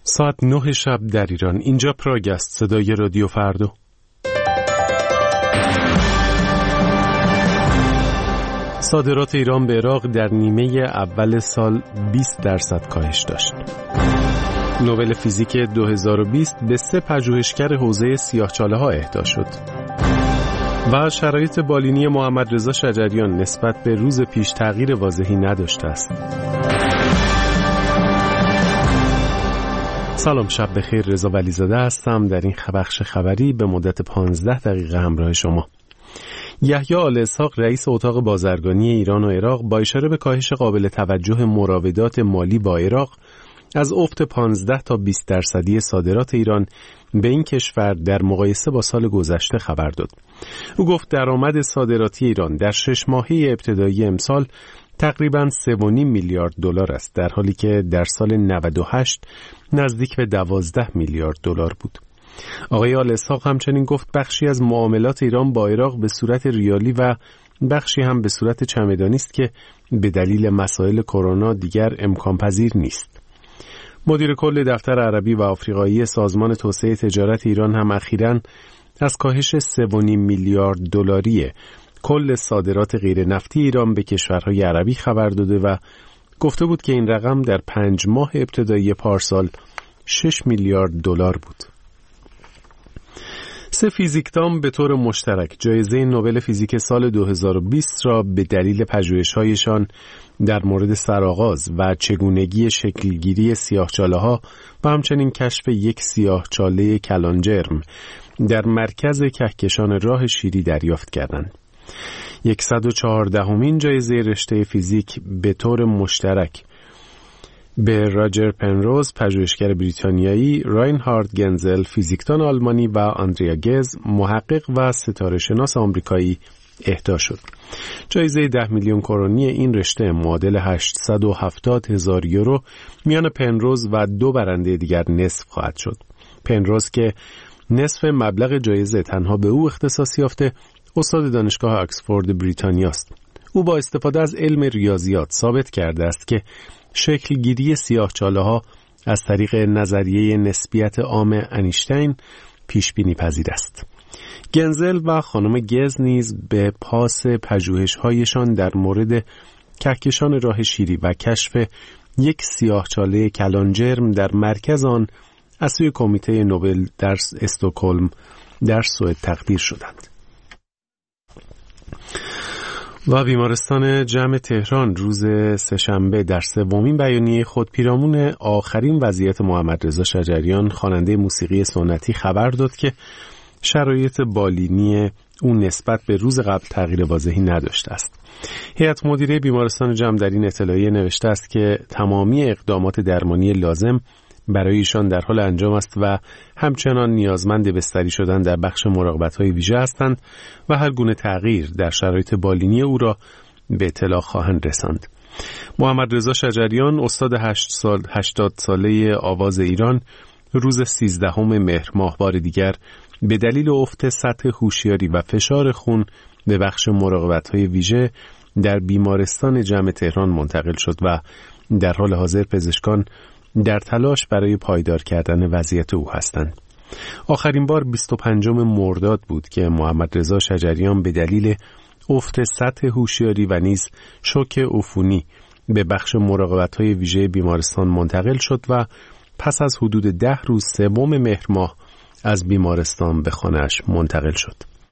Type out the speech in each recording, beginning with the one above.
ساعت 9 شب در ایران. اینجا پراگ است، صدای رادیو فردا. صادرات ایران به عراق در نیمه اول سال 20% کاهش داشت. نوبل فیزیک 2020 به 3 پژوهشگر حوزه سیاهچاله‌ها اهدا شد. و شرایط بالینی محمد رضا شجریان نسبت به روز پیش تغییر واضحی نداشته است. سلام، شب بخیر. رضا ولیزاده هستم. در این بخش خبری به مدت 15 دقیقه همراه شما. یحیی آل اسحاق رئیس اتاق بازرگانی ایران و عراق با اشاره به کاهش قابل توجه مراودات مالی با عراق از افت 15 تا 20% صادرات ایران به این کشور در مقایسه با سال گذشته خبر داد. او گفت درآمد صادراتی ایران در 6 ماهه ابتدایی امسال تقریباً 3.5 میلیارد دلار است، در حالی که در سال 98 نزدیک به 12 میلیارد دلار بود. آقای آل اسحاق همچنین گفت بخشی از معاملات ایران با عراق به صورت ریالی و بخشی هم به صورت چمدانی است که به دلیل مسائل کرونا دیگر امکان پذیر نیست. مدیر کل دفتر عربی و آفریقایی سازمان توسعه تجارت ایران هم اخیراً از کاهش 3.5 میلیارد دلاری کل صادرات غیر نفتی ایران به کشورهای عربی خبر داده و گفته بود که این رقم در 5 ماه ابتدایی پارسال 6 میلیارد دلار بود. 3 فیزیکدان به طور مشترک جایزه نوبل فیزیک سال 2020 را به دلیل پژوهش‌هایشان در مورد سرآغاز و چگونگی شکلگیری سیاهچاله‌ها و همچنین کشف یک سیاهچاله کلانجرم در مرکز کهکشان راه شیری دریافت کردند. 114مین جایزه رشته فیزیک به طور مشترک به راجر پنروز پژوهشگر بریتانیایی، راینهارد گنزل فیزیکدان آلمانی و آندریا گز محقق و ستاره‌شناس آمریکایی اهدا شد. جایزه 10 میلیون کرونی این رشته معادل 870,000 یورو میان پنروز و 2 برنده دیگر نصف خواهد شد. پنروز که نصف مبلغ جایزه تنها به او اختصاص یافته، استاد دانشگاه آکسفورد بریتانیا است. او با استفاده از علم ریاضیات ثابت کرده است که شکلگیری سیاهچاله‌ها از طریق نظریه نسبیت عام انیشتین پیش بینی پذیر است. گنزل و خانم گز نیز به پاس پژوهش‌هایشان در مورد کهکشان راه شیری و کشف یک سیاهچاله کلانجرم در مرکز آن از سوی کمیته نوبل در استکهلم در سوئد تقدیر شدند. و بیمارستان جمع تهران روز سه‌شنبه در 3مین بیانیه خود پیرامون آخرین وضعیت محمد رضا شجریان خواننده موسیقی سنتی خبر داد که شرایط بالینی او نسبت به روز قبل تغییر واضحی نداشته است. هیئت مدیره بیمارستان جمع در این اطلاعیه نوشته است که تمامی اقدامات درمانی لازم برای ایشان در حال انجام است و همچنان نیازمند بستری شدن در بخش مراقبت‌های ویژه هستند و هر گونه تغییر در شرایط بالینی او را به اطلاع خواهند رساند. محمد رضا شجریان استاد 80 ساله آواز ایران روز 13 مهر ماه بار دیگر به دلیل افت سطح هوشیاری و فشار خون به بخش مراقبت‌های ویژه در بیمارستان جمع تهران منتقل شد و در حال حاضر پزشکان در تلاش برای پایدار کردن وضعیت او هستند. آخرین بار 25 مرداد بود که محمد رضا شجریان به دلیل افت سطح هوشیاری و نیز شوک عفونی به بخش مراقبت‌های ویژه بیمارستان منتقل شد و پس از حدود 10 روز 3 مهر ماه از بیمارستان به خانه‌اش منتقل شد.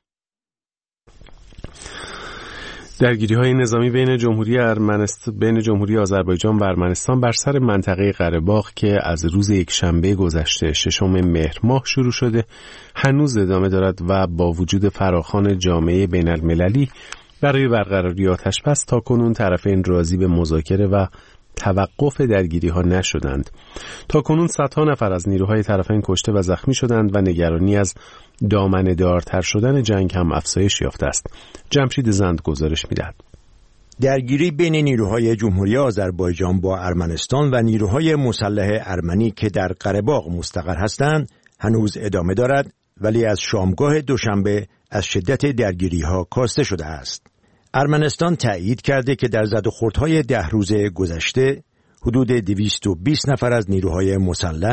درگیری‌های نظامی بین جمهوری آذربایجان و ارمنستان بر سر منطقه قره باغ که از روز یکشنبه گذشته 6 مهر ماه شروع شده هنوز ادامه دارد و با وجود فراخوان جامعه بین‌المللی برای برقراری آتش‌بس تاکنون طرفین راضی به مذاکره و توقف درگیری‌ها نشدند. تاکنون صدها نفر از نیروهای طرفین کشته و زخمی شدند و نگرانی از دامنه‌دارتر شدن جنگ هم افزایش یافته است. جمشید زند گزارش می‌دهد. درگیری بین نیروهای جمهوری آذربایجان با ارمنستان و نیروهای مسلح ارمنی که در قره باغ مستقر هستند هنوز ادامه دارد، ولی از شامگاه دوشنبه از شدت درگیری‌ها کاسته شده است. ارمنستان تایید کرده که در زد و خوردهای 10 روز گذشته حدود 220 نفر از نیروهای مسلح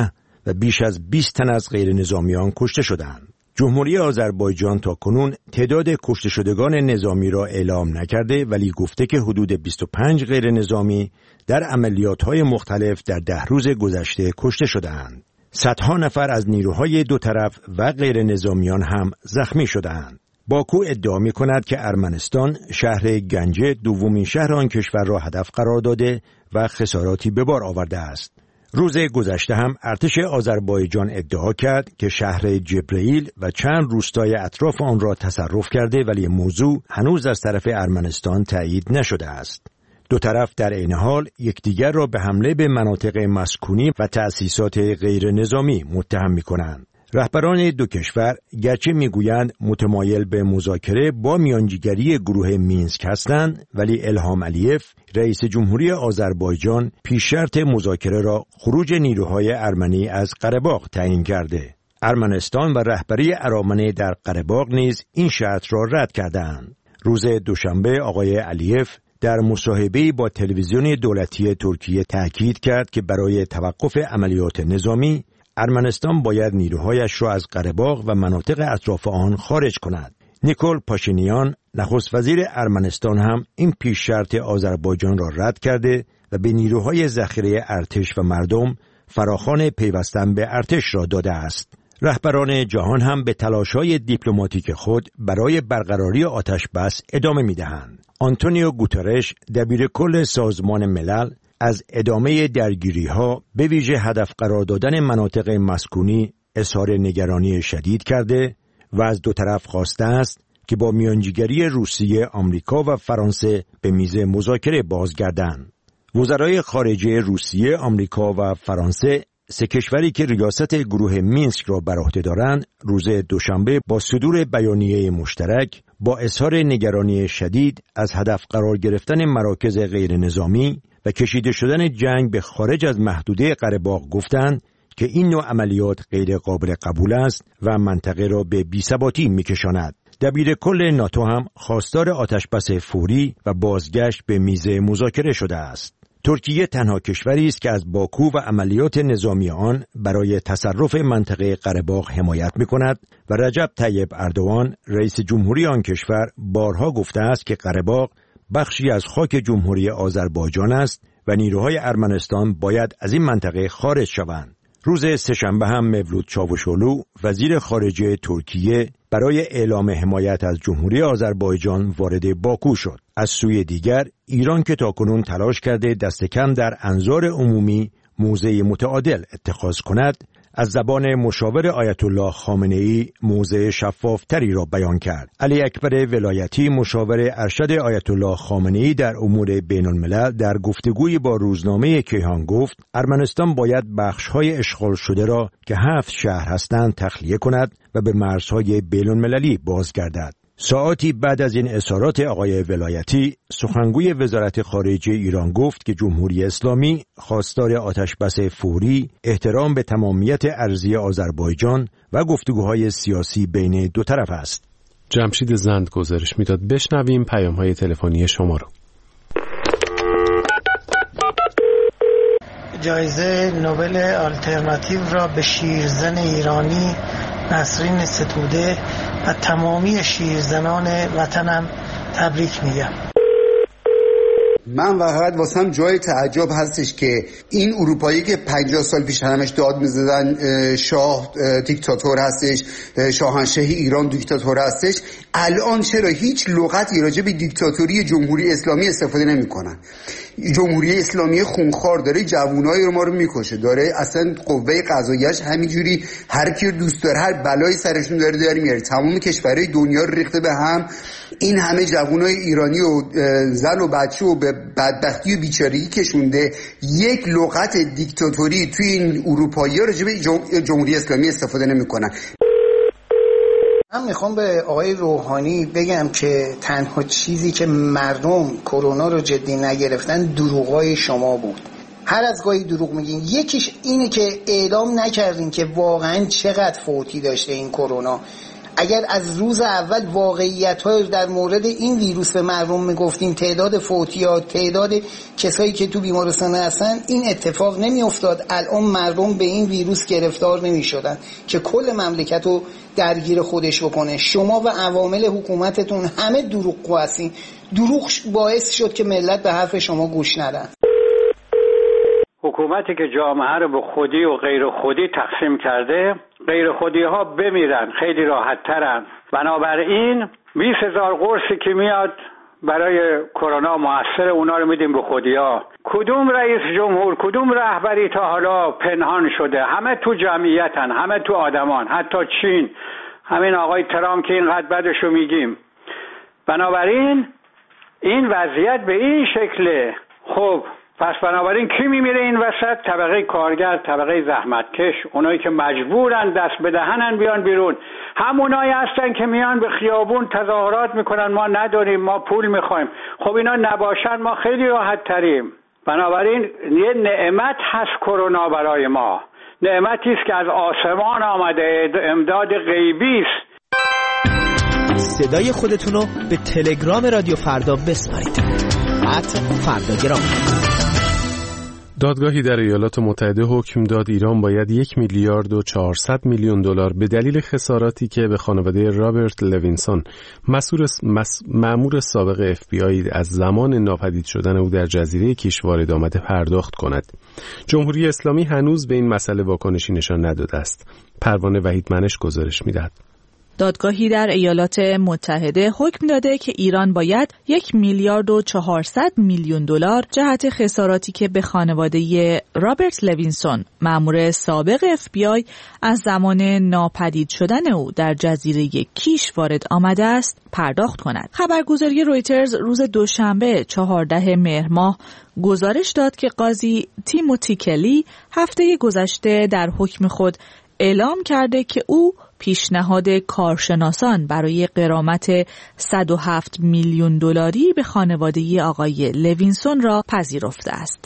و بیش از 20 تن از غیر نظامیان کشته شدند. جمهوری آذربایجان تا کنون تعداد کشته شدگان نظامی را اعلام نکرده، ولی گفته که حدود 25 غیر نظامی در عملیات‌های مختلف در 10 روز گذشته کشته شدند. صدها نفر از نیروهای دو طرف و غیر نظامیان هم زخمی شدند. باکو ادعا می‌کند که ارمنستان شهر گنجه دومین شهر آن کشور را هدف قرار داده و خساراتی به بار آورده است. روز گذشته هم ارتش آذربایجان ادعا کرد که شهر جبرئیل و چند روستای اطراف آن را تصرف کرده، ولی موضوع هنوز از طرف ارمنستان تایید نشده است. دو طرف در عین حال یکدیگر را به حمله به مناطق مسکونی و تأسیسات غیر نظامی متهم می‌کنند. رهبران دو کشور گرچه میگویند متمایل به مذاکره با میانجیگری گروه مینسک هستند، ولی الهام علیف رئیس جمهوری آذربایجان پیش شرط مذاکره را خروج نیروهای ارمنی از قره‌باغ تعیین کرده. ارمنستان و رهبری ارامنه در قره‌باغ نیز این شرط را رد کردند. روز دوشنبه آقای علیف در مصاحبه‌ای با تلویزیون دولتی ترکیه تاکید کرد که برای توقف عملیات نظامی ارمنستان باید نیروهایش را از قره‌باغ و مناطق اطراف آن خارج کند. نیکول پاشینیان نخست وزیر ارمنستان هم این پیش شرط آذربایجان را رد کرده و به نیروهای ذخیره ارتش و مردم فراخوان پیوستن به ارتش را داده است. رهبران جهان هم به تلاش‌های دیپلماتیک خود برای برقراری آتش بس ادامه می‌دهند. آنتونیو گوترش دبیرکل سازمان ملل از ادامه درگیری‌ها به ویژه هدف قرار دادن مناطق مسکونی اظهار نگرانی شدید کرده و از دو طرف خواسته است که با میانجیگری روسیه، آمریکا و فرانسه به میز مذاکره بازگردند. وزرای خارجه روسیه، آمریکا و فرانسه، سه کشوری که ریاست گروه مینسک را بر عهده دارند، روز دوشنبه با صدور بیانیه مشترک با اظهار نگرانی شدید از هدف قرار گرفتن مراکز غیر نظامی و کشیده شدن جنگ به خارج از محدوده قره‌باغ گفتند که این نوع عملیات غیر قابل قبول است و منطقه را به بی‌ثباتی می‌کشاند. دبیرکل ناتو هم خواستار آتش‌بس فوری و بازگشت به میز مذاکره شده است. ترکیه تنها کشوری است که از باکو و عملیات نظامی آن برای تصرف منطقه قره‌باغ حمایت می‌کند و رجب طیب اردوغان رئیس جمهوری آن کشور بارها گفته است که قره‌باغ بخشی از خاک جمهوری آذربایجان است و نیروهای ارمنستان باید از این منطقه خارج شوند. روز سه‌شنبه هم مولود چاوشولو وزیر خارجه ترکیه برای اعلام حمایت از جمهوری آذربایجان وارد باکو شد. از سوی دیگر ایران که تاکنون تلاش کرده دست کم در انظار عمومی موضع متعادل اتخاذ کند، از زبان مشاور آیت الله خامنه‌ای موضع شفافتری را بیان کرد. علی اکبر ولایتی مشاور ارشد آیت الله خامنه‌ای در امور بین الملل در گفتگوی با روزنامه کیهان گفت ارمنستان باید بخش‌های اشغال شده را که 7 شهر هستند تخلیه کند و به مرزهای بین المللی بازگردد. ساعاتی بعد از این اظهارات آقای ولایتی، سخنگوی وزارت خارجه ایران گفت که جمهوری اسلامی خواستار آتش‌بس فوری، احترام به تمامیت ارضی آذربایجان و گفتگوهای سیاسی بین دو طرف است. جمشید زند گزارش میداد. بشنویم پیام‌های تلفنی شما رو. جایزه نوبل آلترناتیو را به شیرزن ایرانی نسرین ستوده و تمامی شیرزنان وطنم تبریک میگم. من فقط واسم جای تعجب هستش که این اروپایی که 50 سال پیش همش داد میزدن شاه دیکتاتور هستش، شاهنشاه ایران دیکتاتور هستش، الان چرا هیچ لغتی راجع به دیکتاتوری جمهوری اسلامی استفاده نمیکنن؟ جمهوری اسلامی خونخوار داره جوانای ما رو میکشه، داره اصلا قوه قضاییش همینجوری هر کی دوست داره هر بلایی سرشون داره میاره، تمام کشورهای دنیا رو ریخته به هم. این همه جوانای ایرانی و زن و بچه و به بدبختی و بیچارگی کشونده. یک لغت دیکتاتوری توی این اروپایی‌ها راجع به جمهوری اسلامی استفاده نمی‌کنن. من میخوام به آقای روحانی بگم که تنها چیزی که مردم کرونا رو جدی نگرفتن دروغای شما بود. هر از گاهی دروغ میگین. یکیش اینه که اعلام نکردین که واقعا چقدر فوتی داشته این کرونا. اگر از روز اول واقعیت‌های در مورد این ویروس به مردم میگفتیم، تعداد فوتیات، تعداد کسایی که تو بیمارستان هستن، این اتفاق نمیافتاد. الان مردم به این ویروس گرفتار نمیشدن که کل مملکت رو درگیر خودش بکنه. شما و عوامل حکومتتون همه دروغگو هستین. دروغ باعث شد که ملت به حرف شما گوش ندن. حکومتی که جامعه رو به خودی و غیر خودی تقسیم کرده، غیر خودی ها بمیرن، خیلی راحت ترن. بنابراین 20,000 قرصی که میاد برای کرونا موثر، اونا رو میدیم به خودی ها. کدوم رئیس جمهور، کدوم رهبری تا حالا پنهان شده؟ همه تو جمعیتن، همه تو آدمان، حتی چین، همین آقای ترامپ که اینقدر بدشو میگیم. بنابراین این وضعیت به این شکله. خب پس بنابراین کی میمیره این وسط؟ طبقه کارگر، طبقه زحمتکش، اونایی که مجبورن دست به دهنن بیان بیرون. همونایی هستن که میان به خیابون تظاهرات میکنن ما نداریم، ما پول میخوایم. خب اینا نباشن ما خیلی راحت تریم. بنابراین یه نعمت هست کرونا برای ما، نعمتی است که از آسمان آمده، امداد غیبی است. صدای خودتون رو به تلگرام رادیو فردا بسپارید. @فرداگرام. دادگاهی در ایالات متحده حکم داد ایران باید 1,400,000,000 به دلیل خساراتی که به خانواده رابرت لوینسون مأمور سابق FBI از زمان ناپدید شدن او در جزیره کیش وارد آمده پرداخت کند. جمهوری اسلامی هنوز به این مسئله واکنشی نشان نداده است. پروانه وحیدمنش گزارش می‌دهد. دادگاهی در ایالات متحده حکم داده که ایران باید 1,400,000,000 جهت خساراتی که به خانواده رابرت لوینسون مأمور سابق FBI از زمان ناپدید شدن او در جزیره کیش وارد آمده است پرداخت کند. خبرگزاری رویترز روز دوشنبه 14 مهر ماه گزارش داد که قاضی تیموتی کلی هفته گذشته در حکم خود اعلام کرده که او پیشنهاد کارشناسان برای غرامت 107 میلیون دلاری به خانواده آقای لوینسون را پذیرفته است.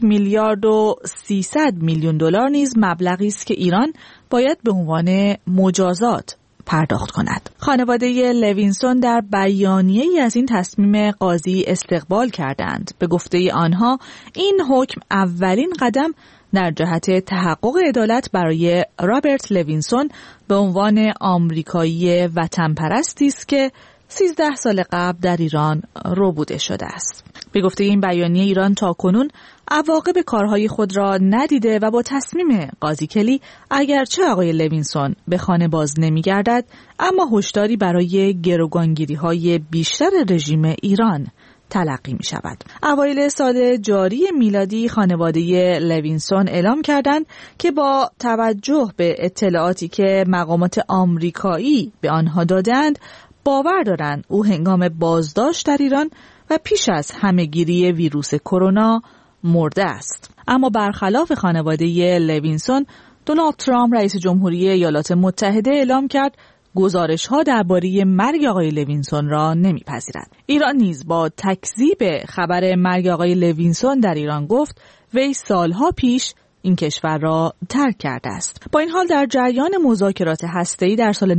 1,300,000,000 دلار نیز مبلغی است که ایران باید به عنوان مجازات پرداخت کند. خانواده لوینسون در بیانیه‌ای از این تصمیم قاضی استقبال کردند. به گفته آنها این حکم اولین قدم در جهت تحقق عدالت برای رابرت لوینسون به عنوان آمریکایی وطن پرستی است که 13 سال قبل در ایران ربوده شده است. به گفته این بیانیه ایران تاکنون عواقب کارهای خود را ندیده و با تصمیم قاضی کلی اگرچه آقای لوینسون به خانه باز نمی‌گردد اما هشداری برای گروگانگیری‌های بیشتر رژیم ایران تلقی می شود. اوایل سال جاری میلادی خانواده لوینسون اعلام کردند که با توجه به اطلاعاتی که مقامات آمریکایی به آنها دادند باور دارند او هنگام بازداشت در ایران و پیش از همهگیری ویروس کرونا مرده است. اما برخلاف خانواده لوینسون، دونالد ترامپ رئیس جمهوری ایالات متحده اعلام کرد گزارش‌ها درباره مرگ آقای لوینسون را نمی‌پذیرد. ایران نیز با تکذیب خبر مرگ آقای لوینسون در ایران گفت وی سالها پیش این کشور را ترک کرده است. با این حال در جریان مذاکرات هسته‌ای در سال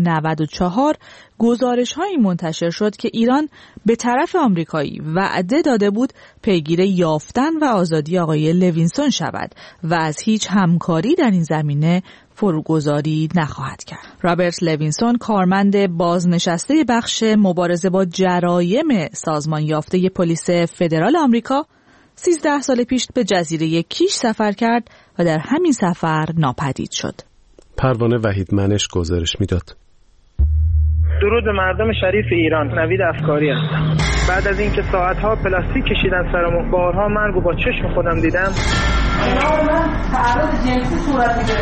94 گزارش‌هایی منتشر شد که ایران به طرف آمریکایی وعده داده بود پیگیر یافتن و آزادی آقای لوینسون شود و از هیچ همکاری در این زمینه فروگذاری نخواهد کرد. رابرت لوینسون کارمند بازنشسته بخش مبارزه با جرایم سازمان یافته پلیس فدرال آمریکا 13 سال پیش به جزیره کیش سفر کرد و در همین سفر ناپدید شد. پروانه وحیدمنش گزارش میداد. درود به مردم شریف ایران. نوید افکاری هستم. بعد از اینکه ساعتها پلاستیک کشیدن سرمون، بارها مرگ و با چشم خودم دیدم، تعرض جنسی صورت میگیره.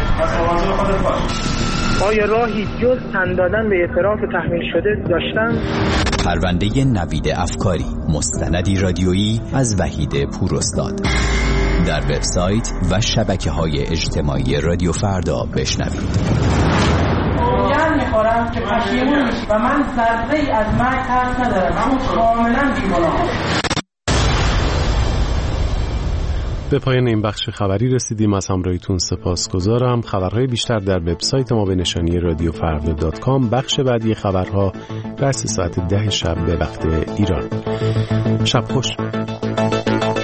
آیا راهی جز تن دادن به اعتراف تحمیل شده داشتم؟ پرونده نوید افکاری، مستندی رادیویی از وحید پوراستاد. در وبسایت و شبکه‌های اجتماعی رادیو فردا بشنوید. میخورم که پشیمون میشی و من ذره‌ای از مرگ ترس ندارم، اما کاملا بی‌گناهم. به پایان این بخش خبری رسیدیم. از همراهیتون سپاسگزارم. خبرهای بیشتر در وبسایت ما به نشانی radiofarda.com. بخش بعدی خبرها رأس ساعت 10 شب به وقت ایران. شب خوش.